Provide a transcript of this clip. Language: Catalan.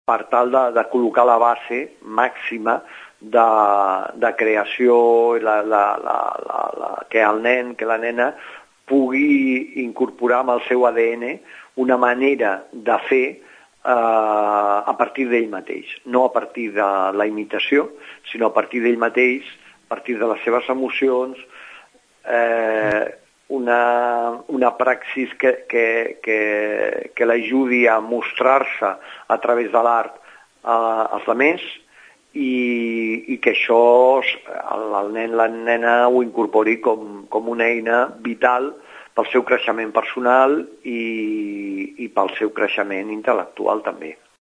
per tal de col·locar la base màxima de creació, que el nen, que la nena pugui incorporar amb el seu ADN una manera de fer a partir d'ell mateix, no a partir de la imitació, sinó a partir d'ell mateix, a partir de les seves emocions, una praxis que l'ajudi a mostrar-se a través de l'art als altres i que això el nen, la nena ho incorpori com una eina vital pel seu creixement personal i pel seu creixement intel·lectual també.